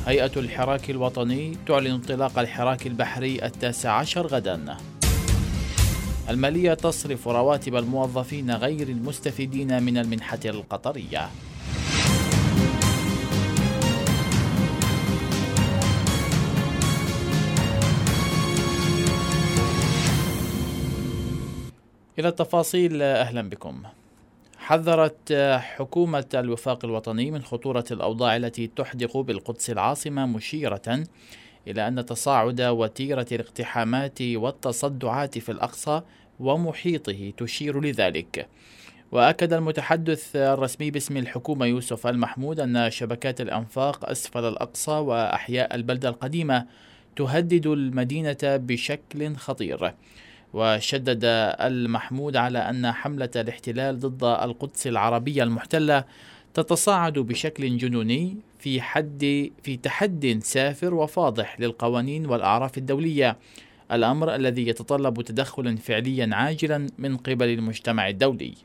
هيئة الحراك الوطني تعلن انطلاق الحراك البحري 19 غدا. المالية تصرف رواتب الموظفين غير المستفيدين من المنحة القطرية. إلى التفاصيل، أهلا بكم. حذرت حكومة الوفاق الوطني من خطورة الأوضاع التي تحدق بالقدس العاصمة، مشيرة إلى أن تصاعد وتيرة الاقتحامات والتصدعات في الأقصى ومحيطه تشير لذلك. وأكد المتحدث الرسمي باسم الحكومة يوسف المحمود أن شبكات الأنفاق أسفل الأقصى وأحياء البلدة القديمة تهدد المدينة بشكل خطير. وشدد المحمود على أن حملة الاحتلال ضد القدس العربية المحتلة تتصاعد بشكل جنوني في تحد سافر وفاضح للقوانين والأعراف الدولية، الأمر الذي يتطلب تدخلا فعليا عاجلا من قبل المجتمع الدولي.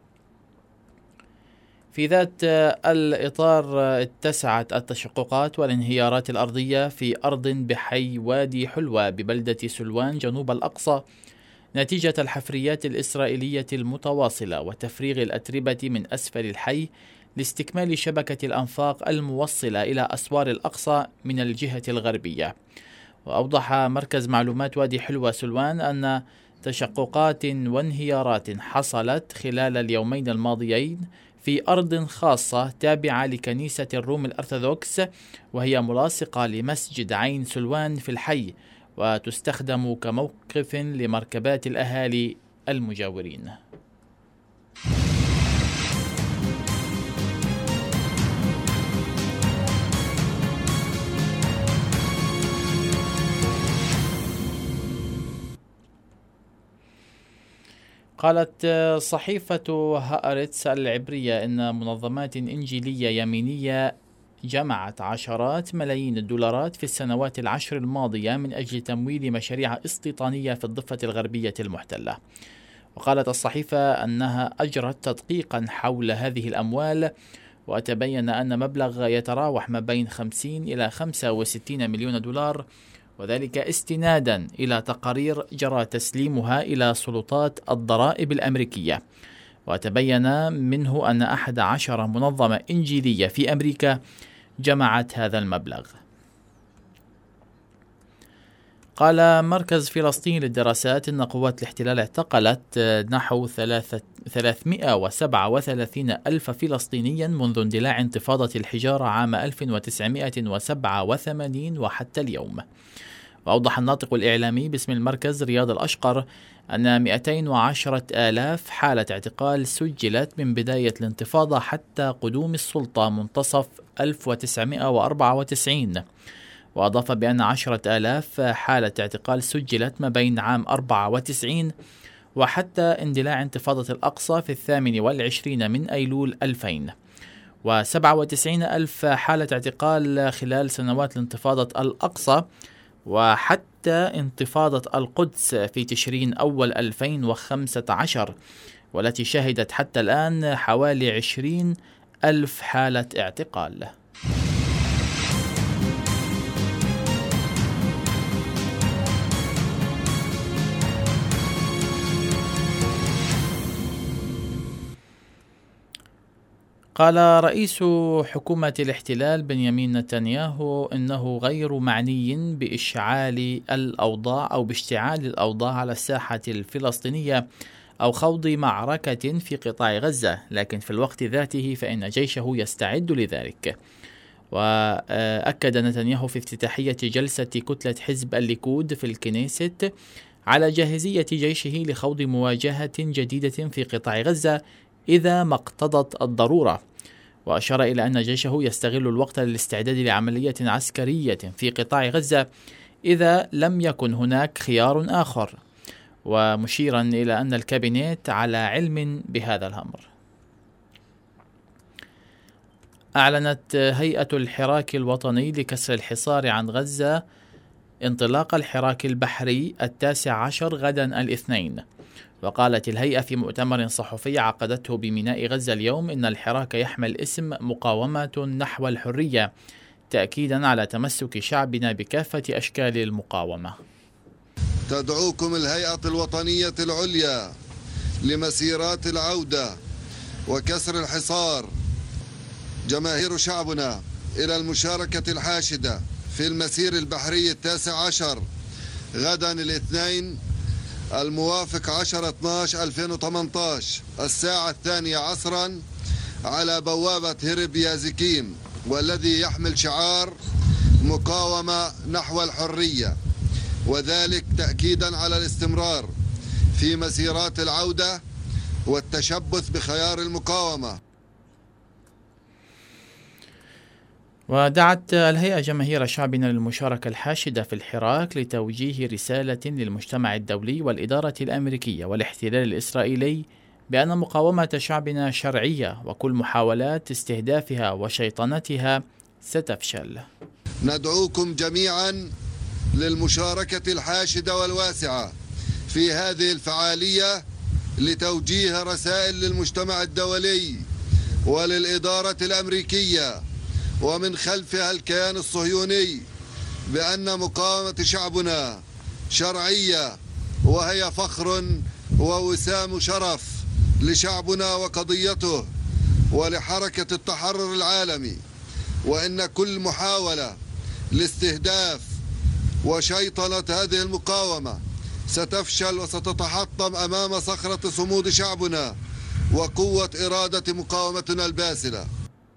في ذات الإطار اتسعت التشققات والانهيارات الأرضية في أرض بحي وادي حلوة ببلدة سلوان جنوب الأقصى نتيجة الحفريات الإسرائيلية المتواصلة وتفريغ الأتربة من أسفل الحي لاستكمال شبكة الأنفاق الموصلة إلى أسوار الأقصى من الجهة الغربية. وأوضح مركز معلومات وادي حلوة سلوان أن تشققات وانهيارات حصلت خلال اليومين الماضيين في أرض خاصة تابعة لكنيسة الروم الأرثوذكس، وهي ملاصقة لمسجد عين سلوان في الحي، وتستخدم كموقف لمركبات الأهالي المجاورين. قالت صحيفة هآرتس العبرية إن منظمات إنجيلية يمينية جمعت عشرات ملايين الدولارات في السنوات العشر الماضية من أجل تمويل مشاريع استيطانية في الضفة الغربية المحتلة. وقالت الصحيفة أنها أجرت تدقيقا حول هذه الأموال، وتبين أن مبلغ يتراوح ما بين 50 إلى 65 مليون دولار، وذلك استنادا إلى تقارير جرى تسليمها إلى سلطات الضرائب الأمريكية. وتبين منه أن 11 منظمة إنجيلية في أمريكا جمعت هذا المبلغ. قال مركز فلسطين للدراسات إن قوات الاحتلال اعتقلت نحو 337 ألف فلسطينيا منذ اندلاع انتفاضة الحجارة عام 1987 وحتى اليوم. وأوضح الناطق الإعلامي باسم المركز رياض الأشقر أن 210 آلاف حالة اعتقال سجلت من بداية الانتفاضة حتى قدوم السلطة منتصف 1994. وأضاف بأن 10 آلاف حالة اعتقال سجلت ما بين عام 94 وحتى اندلاع انتفاضة الأقصى في 28 من أيلول 2000، و97 ألف حالة اعتقال خلال سنوات الانتفاضة الأقصى وحتى انتفاضة القدس في تشرين أول 2015، والتي شهدت حتى الآن حوالي 20 ألف حالة اعتقال. قال رئيس حكومة الاحتلال بنيامين نتنياهو إنه غير معني بإشعال الأوضاع أو باشتعال الأوضاع على الساحة الفلسطينية أو خوض معركة في قطاع غزة، لكن في الوقت ذاته فإن جيشه يستعد لذلك. وأكد نتنياهو في افتتاحية جلسة كتلة حزب الليكود في الكنيست على جاهزية جيشه لخوض مواجهة جديدة في قطاع غزة إذا ما اقتضت الضرورة. وأشار إلى أن جيشه يستغل الوقت للاستعداد لعملية عسكرية في قطاع غزة إذا لم يكن هناك خيار آخر، ومشيرا إلى أن الكابينت على علم بهذا الأمر. أعلنت هيئة الحراك الوطني لكسر الحصار عن غزة انطلاق الحراك البحري 19 غدا الاثنين. وقالت الهيئة في مؤتمر صحفي عقدته بميناء غزة اليوم إن الحراك يحمل اسم مقاومة نحو الحرية، تأكيدا على تمسك شعبنا بكافة أشكال المقاومة. تدعوكم الهيئة الوطنية العليا لمسيرات العودة وكسر الحصار جماهير شعبنا إلى المشاركة الحاشدة في المسير البحري 19 غدا الاثنين الموافق 10/12/2018 الساعة 2 عصرا على بوابة هرب يازكيم، والذي يحمل شعار مقاومة نحو الحرية، وذلك تأكيدا على الاستمرار في مسيرات العودة والتشبث بخيار المقاومة. ودعت الهيئة جماهير شعبنا للمشاركة الحاشدة في الحراك لتوجيه رسالة للمجتمع الدولي والإدارة الأمريكية والاحتلال الإسرائيلي بأن مقاومة شعبنا شرعية، وكل محاولات استهدافها وشيطنتها ستفشل. ندعوكم جميعا للمشاركة الحاشدة والواسعة في هذه الفعالية لتوجيه رسائل للمجتمع الدولي وللإدارة الأمريكية ومن خلفها الكيان الصهيوني بأن مقاومة شعبنا شرعية، وهي فخر ووسام شرف لشعبنا وقضيته ولحركة التحرر العالمي، وإن كل محاولة لاستهداف وشيطنة هذه المقاومة ستفشل وستتحطم أمام صخرة صمود شعبنا وقوة إرادة مقاومتنا الباسلة.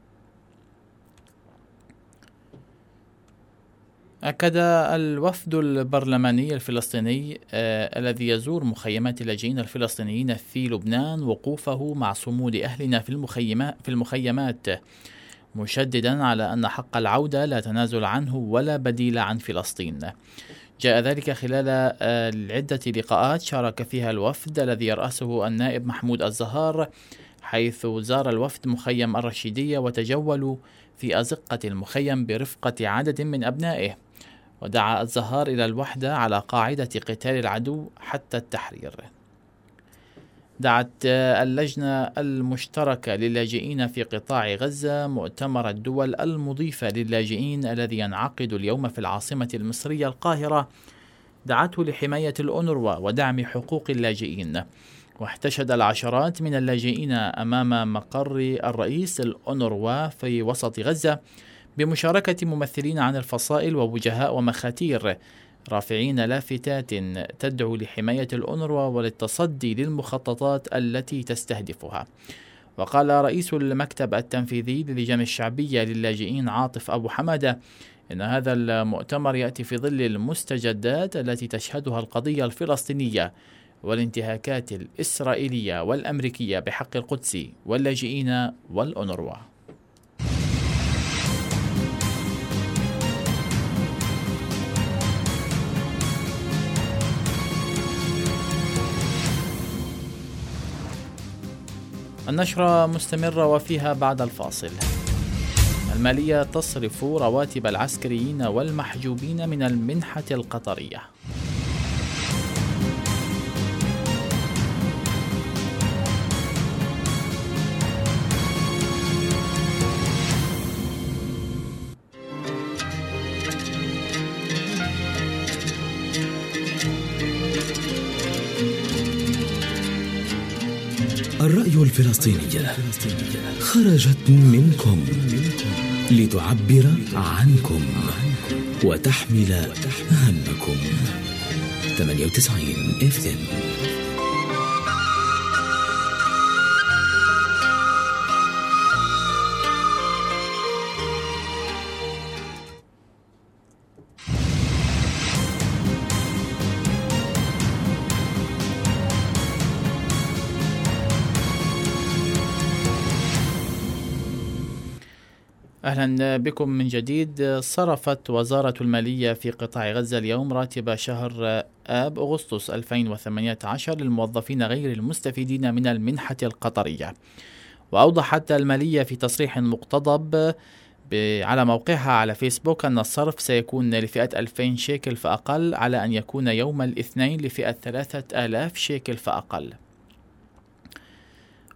أكد الوفد البرلماني الفلسطيني الذي يزور مخيمات اللاجئين الفلسطينيين في لبنان وقوفه مع صمود أهلنا في المخيمات، مشددا على أن حق العودة لا تنازل عنه ولا بديل عن فلسطين. جاء ذلك خلال عدة لقاءات شارك فيها الوفد الذي يرأسه النائب محمود الزهار، حيث زار الوفد مخيم الرشيدية وتجولوا في أزقة المخيم برفقة عدد من أبنائه. ودعا الزهار إلى الوحدة على قاعدة قتال العدو حتى التحرير. دعت اللجنة المشتركة للاجئين في قطاع غزة مؤتمر الدول المضيفة للاجئين الذي ينعقد اليوم في العاصمة المصرية القاهرة، دعته لحماية الأونروا ودعم حقوق اللاجئين. واحتشد العشرات من اللاجئين أمام مقر الرئيس الأونروا في وسط غزة بمشاركة ممثلين عن الفصائل ووجهاء ومخاتير، رافعين لافتات تدعو لحماية الأونروا وللتصدي للمخططات التي تستهدفها. وقال رئيس المكتب التنفيذي للجنة الشعبية للاجئين عاطف أبو حمادة إن هذا المؤتمر يأتي في ظل المستجدات التي تشهدها القضية الفلسطينية والانتهاكات الإسرائيلية والأمريكية بحق القدس واللاجئين والأونروا. النشرة مستمرة وفيها بعد الفاصل. المالية تصرف رواتب العسكريين والمحجوبين من المنحة القطرية. الرأي الفلسطينية خرجت منكم لتعبر عنكم وتحمل همكم. 98 FM. أهلا بكم من جديد. صرفت وزارة المالية في قطاع غزة اليوم راتب شهر آب أغسطس 2018 للموظفين غير المستفيدين من المنحة القطرية. وأوضحت المالية في تصريح مقتضب على موقعها على فيسبوك أن الصرف سيكون لفئة 2000 شيكل فأقل، على أن يكون يوم الاثنين لفئة 3000 شيكل فأقل.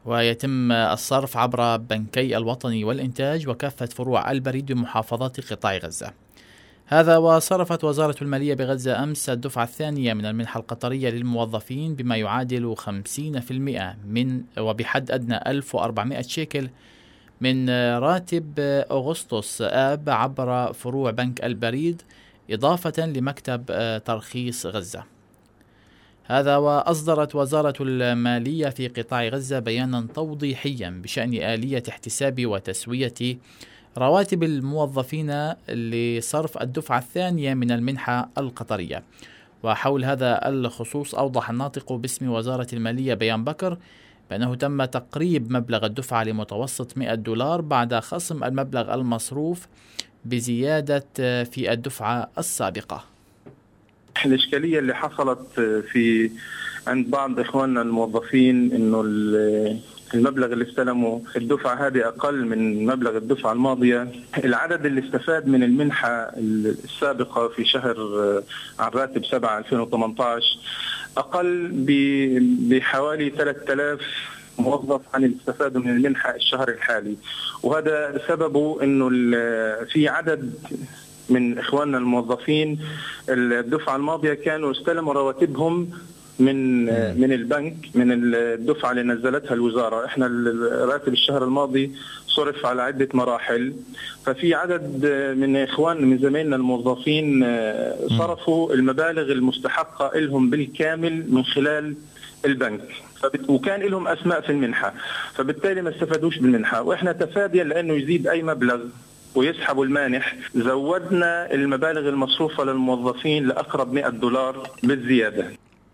ويتم الصرف عبر بنكي الوطني والإنتاج وكافة فروع البريد بمحافظات قطاع غزة. هذا وصرفت وزارة المالية بغزة أمس الدفعة الثانية من المنحة القطرية للموظفين بما يعادل 50% من وبحد أدنى 1400 شيكل من راتب أغسطس آب عبر فروع بنك البريد إضافة لمكتب ترخيص غزة. هذا وأصدرت وزارة المالية في قطاع غزة بيانا توضيحيا بشأن آلية احتساب وتسوية رواتب الموظفين لصرف الدفعة الثانية من المنحة القطرية. وحول هذا الخصوص أوضح الناطق باسم وزارة المالية بيان بكر بأنه تم تقريب مبلغ الدفعة لمتوسط $100 بعد خصم المبلغ المصروف بزيادة في الدفعة السابقة. الإشكالية اللي حصلت عند بعض إخواننا الموظفين إنه المبلغ اللي استلموا الدفعة هذه أقل من مبلغ الدفعة الماضية. العدد اللي استفاد من المنحة السابقة في شهر عن راتب 7/2018 أقل بحوالي 3000 موظف عن اللي استفادوا من المنحة الشهر الحالي، وهذا سببه إنه في عدد من إخواننا الموظفين الدفعة الماضية كانوا استلموا رواتبهم من البنك من الدفعة اللي نزلتها الوزارة. احنا راتب الشهر الماضي صرف على عدة مراحل، ففي عدد من زمايلنا الموظفين صرفوا المبالغ المستحقة لهم بالكامل من خلال البنك، وكان لهم أسماء في المنحة، فبالتالي ما استفادوش بالمنحة. واحنا تفاديا لأنه يزيد أي مبلغ ويسحبوا المانح زودنا المبالغ المصروفة للموظفين لأقرب $100 بالزيادة.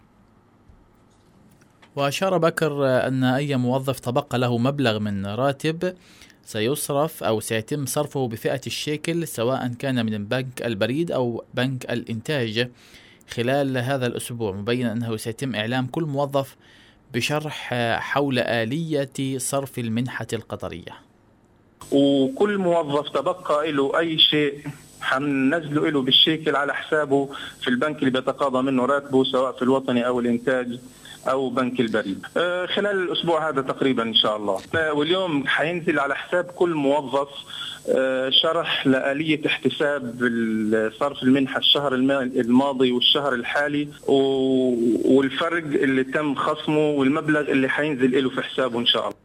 وأشار بكر أن أي موظف تبقى له مبلغ من راتب سيصرف أو سيتم صرفه بفئة الشيكل سواء كان من بنك البريد أو بنك الإنتاج خلال هذا الأسبوع، مبين أنه سيتم إعلام كل موظف بشرح حول آلية صرف المنحة القطرية. وكل موظف تبقى له أي شيء حننزله له بالشيكل على حسابه في البنك اللي بيتقاضى منه راتبه سواء في الوطني أو الإنتاج أو بنك البريد خلال الأسبوع هذا تقريبا إن شاء الله. واليوم حينزل على حساب كل موظف شرح لآلية احتساب صرف المنحة الشهر الماضي والشهر الحالي والفرق اللي تم خصمه والمبلغ اللي حينزل له في حسابه إن شاء الله.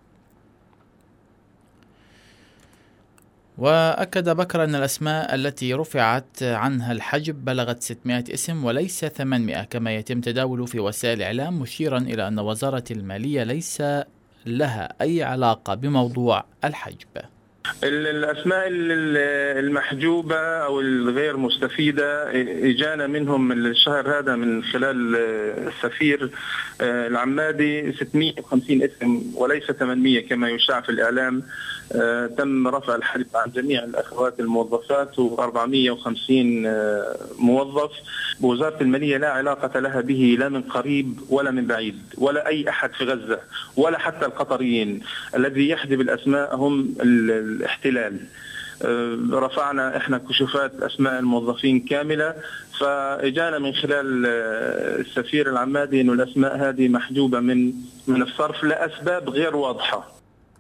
وأكد بكر أن الأسماء التي رفعت عنها الحجب بلغت 600 اسم وليس 800 كما يتم تداوله في وسائل الإعلام، مشيرا إلى أن وزارة المالية ليس لها أي علاقة بموضوع الحجب. الأسماء المحجوبة أو الغير مستفيدة إجانا منهم الشهر هذا من خلال السفير العمادي 650 اسم وليس 800 كما يشاع في الإعلام. تم رفع الحجب عن جميع الأخوات الموظفات و450 موظف. وزارة المالية لا علاقة لها به لا من قريب ولا من بعيد ولا أي أحد في غزة ولا حتى القطريين. الذي يحجب الأسماء هم الاحتلال. رفعنا احنا كشوفات أسماء الموظفين كاملة، فإجانا من خلال السفير العمادي إنه الأسماء هذه محجوبة من الصرف لأسباب غير واضحة.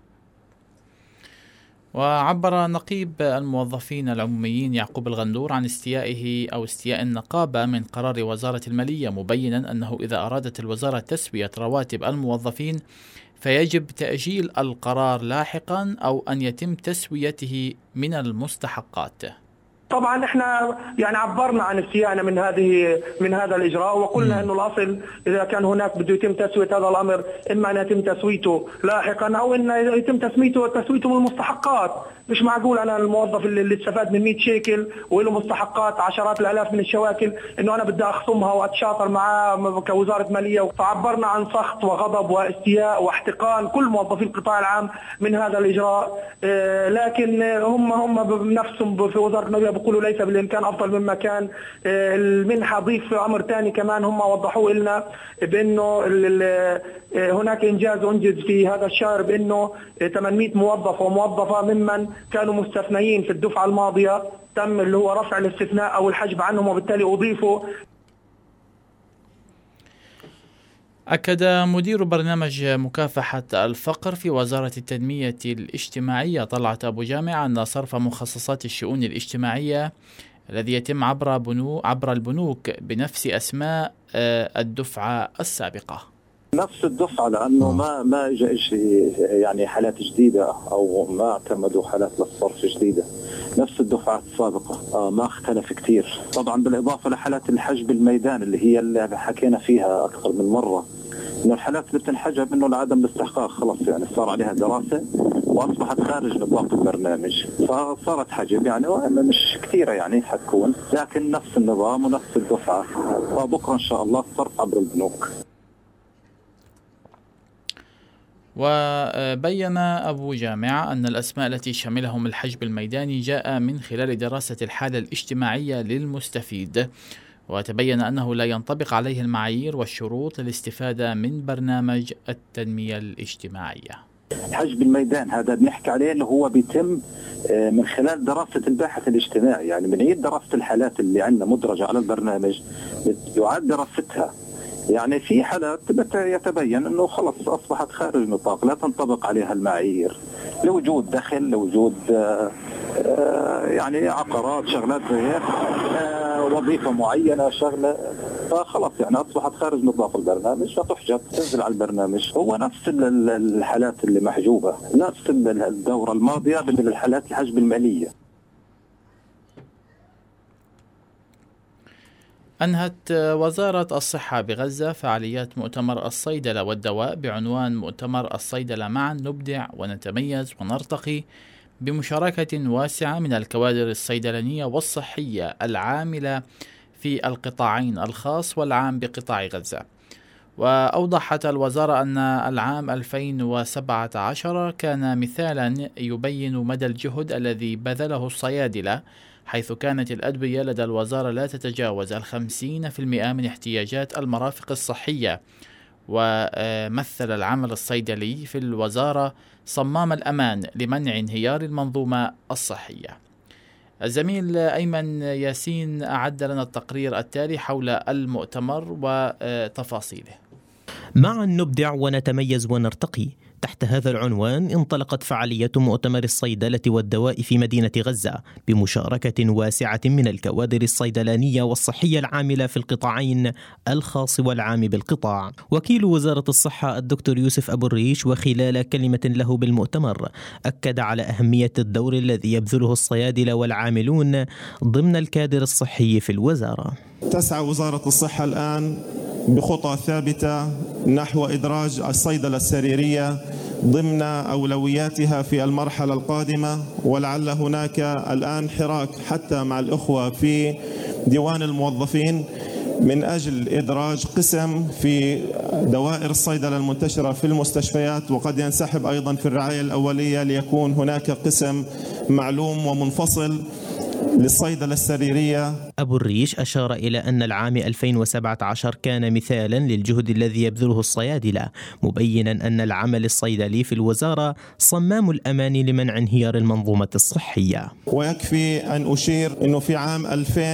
وعبر نقيب الموظفين العموميين يعقوب الغندور عن استيائه أو استياء النقابة من قرار وزارة المالية، مبينا أنه إذا أرادت الوزارة تسوية رواتب الموظفين فيجب تأجيل القرار لاحقا أو أن يتم تسويته من المستحقات. طبعا احنا يعني عبرنا عن استيائنا من هذا الاجراء، وقلنا انه الاصل اذا كان هناك بده يتم تسويه هذا الامر اما ان يتم تسويته لاحقا او ان يتم تسويته بالمستحقات. مش معقول انا الموظف اللي استفاد من 100 شيكل وله مستحقات عشرات الالاف من الشواكل انه انا بدي اخصمها واتشاطر معاه كوزاره ماليه. فعبرنا عن سخط وغضب واستياء واحتقان كل موظفي القطاع العام من هذا الاجراء. لكن هم بنفسهم في وزاره الماليه بيقولوا ليس بالامكان افضل مما كان. المنحه ضيف امر ثاني كمان هم وضحوه لنا بانه هناك انجاز انجز في هذا الشهر بانه 800 موظف وموظفه ممن كانوا مستثنيين في الدفعه الماضيه تم اللي هو رفع الاستثناء او الحجب عنهم وبالتالي اضيفوا. أكد مدير برنامج مكافحة الفقر في وزارة التنمية الاجتماعية طلعت أبو جامع أن صرف مخصصات الشؤون الاجتماعية الذي يتم عبر البنوك بنفس أسماء الدفعة السابقة. نفس الدفعة، لأنه ما إجا يعني حالات جديدة أو ما اعتمدوا حالات للصرف جديدة، نفس الدفعات السابقة ما اختلف كتير. طبعا بالإضافة لحالات الحجب الميدان اللي حكينا فيها أكثر من مرة، إنه الحالات اللي بتنحجب إنه لعدم الاستحقاق خلص يعني صار عليها دراسة وأصبحت خارج نطاق البرنامج، فصارت حجب يعني مش كثيرة يعني حتكون، لكن نفس النظام ونفس الدفعة. فبكرة إن شاء الله الصرف عبر البنوك. وبين أبو جامع أن الأسماء التي شملهم الحجب الميداني جاء من خلال دراسة الحالة الاجتماعية للمستفيد، وتبين أنه لا ينطبق عليه المعايير والشروط للاستفادة من برنامج التنمية الاجتماعية. حجب الميدان هذا بنحكي عليه اللي هو بيتم من خلال دراسة الباحث الاجتماعي، يعني من عيد دراسة الحالات اللي عندنا مدرجة على البرنامج يعاد دراستها. يعني في حالات يتبين أنه خلص أصبحت خارج نطاق لا تنطبق عليها المعايير لوجود دخل، لوجود يعني عقارات، شغلات زي هيك، وظيفة معينة، شغلة، فخلص يعني أصبحت خارج نطاق البرنامج فتحجب تنزل على البرنامج. هو نفس الحالات اللي محجوبة، نفس الدورة الماضية بالحالات الحجب المالية. أنهت وزارة الصحة بغزة فعاليات مؤتمر الصيدلة والدواء بعنوان مؤتمر الصيدلة معا نبدع ونتميز ونرتقي، بمشاركة واسعة من الكوادر الصيدلانية والصحية العاملة في القطاعين الخاص والعام بقطاع غزة. وأوضحت الوزارة أن العام 2017 كان مثالا يبين مدى الجهد الذي بذله الصيادلة، حيث كانت الأدوية لدى الوزارة لا تتجاوز 50% من احتياجات المرافق الصحية. ومثل العمل الصيدلي في الوزارة صمام الأمان لمنع انهيار المنظومة الصحية. الزميل أيمن ياسين أعد لنا التقرير التالي حول المؤتمر وتفاصيله. معا نبدع ونتميز ونرتقي. تحت هذا العنوان انطلقت فعالية مؤتمر الصيدلة والدواء في مدينة غزة بمشاركة واسعة من الكوادر الصيدلانية والصحية العاملة في القطاعين الخاص والعام بالقطاع. وكيل وزارة الصحة الدكتور يوسف أبو الريش وخلال كلمة له بالمؤتمر أكد على أهمية الدور الذي يبذله الصيادلة والعاملون ضمن الكادر الصحي في الوزارة. تسعى وزارة الصحة الآن بخطى ثابتة نحو إدراج الصيدلة السريرية ضمن أولوياتها في المرحلة القادمة، ولعل هناك الآن حراك حتى مع الأخوة في ديوان الموظفين من أجل إدراج قسم في دوائر الصيدلة المنتشرة في المستشفيات، وقد ينسحب أيضا في الرعاية الأولية ليكون هناك قسم معلوم ومنفصل للصيدلة السريرية. أبو الريش أشار إلى أن العام 2017 كان مثالا للجهد الذي يبذله الصيادلة، مبينا أن العمل الصيدلي في الوزارة صمام الأمان لمنع انهيار المنظومة الصحية. ويكفي أن أشير أنه في عام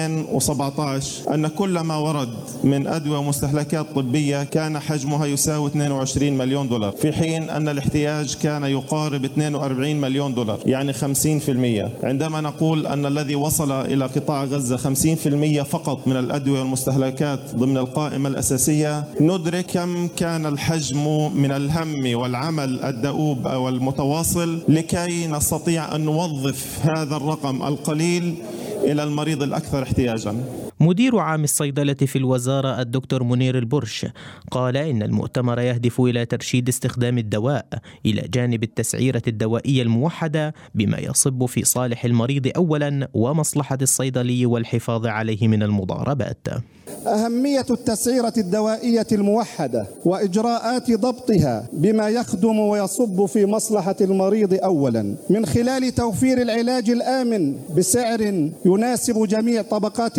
2017 أن كل ما ورد من أدوية ومستهلكات طبية كان حجمها يساوي 22 مليون دولار، في حين أن الاحتياج كان يقارب 42 مليون دولار، يعني 50%. عندما نقول أن الذي وصل إلى قطاع غزة 50% فقط من الأدوية والمستهلكات ضمن القائمة الأساسية، ندرك كم كان الحجم من الهم والعمل الدؤوب أو المتواصل لكي نستطيع أن نوظف هذا الرقم القليل إلى المريض الأكثر احتياجاً. مدير عام الصيدلة في الوزارة الدكتور منير البرش قال إن المؤتمر يهدف إلى ترشيد استخدام الدواء إلى جانب التسعيرة الدوائية الموحدة بما يصب في صالح المريض أولا ومصلحة الصيدلي والحفاظ عليه من المضاربات. أهمية التسعيرة الدوائية الموحدة وإجراءات ضبطها بما يخدم ويصب في مصلحة المريض أولا، من خلال توفير العلاج الآمن بسعر يناسب جميع طبقات المجتمع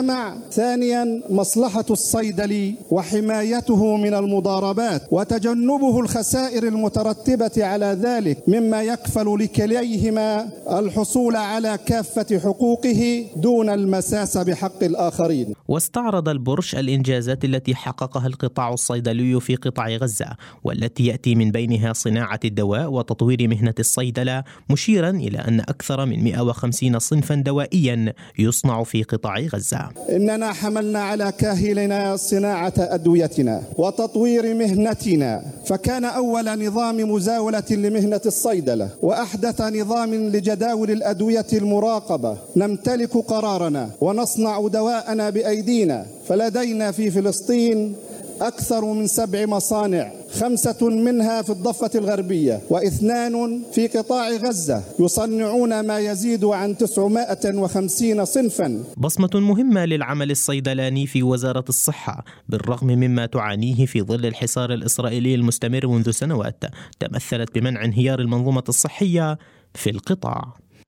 المجتمع. ثانيا مصلحة الصيدلي وحمايته من المضاربات وتجنبه الخسائر المترتبة على ذلك، مما يكفل لكليهما الحصول على كافة حقوقه دون المساس بحق الآخرين. واستعرض البرش الإنجازات التي حققها القطاع الصيدلي في قطاع غزة، والتي يأتي من بينها صناعة الدواء وتطوير مهنة الصيدلة، مشيرا إلى أن أكثر من 150 صنفا دوائيا يصنع في قطاع غزة. إننا حملنا على كاهلنا صناعة أدويتنا وتطوير مهنتنا، فكان أول نظام مزاولة لمهنة الصيدلة وأحدث نظام لجداول الأدوية المراقبة. نمتلك قرارنا ونصنع دواءنا بأيدينا، فلدينا في فلسطين أكثر من 7 مصانع، 5 منها في الضفة الغربية و2 في قطاع غزة، يصنعون ما يزيد عن 950 صنفا. بصمة مهمة للعمل الصيدلاني في وزارة الصحة، بالرغم مما تعانيه في ظل الحصار الإسرائيلي المستمر منذ سنوات، تمثلت بمنع انهيار المنظومة الصحية في القطاع.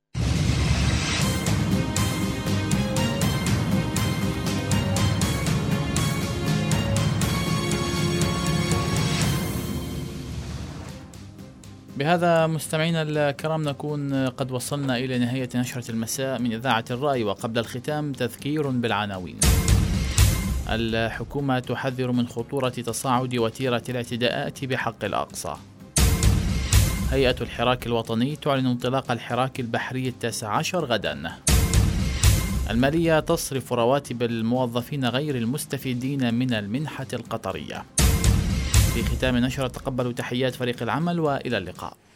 بهذا مستمعينا الكرام نكون قد وصلنا إلى نهاية نشرة المساء من إذاعة الرأي، وقبل الختام تذكير بالعناوين. الحكومة تحذر من خطورة تصاعد وتيرة الاعتداءات بحق الأقصى. هيئة الحراك الوطني تعلن انطلاق الحراك البحري 19 غدا. المالية تصرف رواتب الموظفين غير المستفيدين من المنحة القطرية. في ختام نشرة تقبلوا تحيات فريق العمل وإلى اللقاء.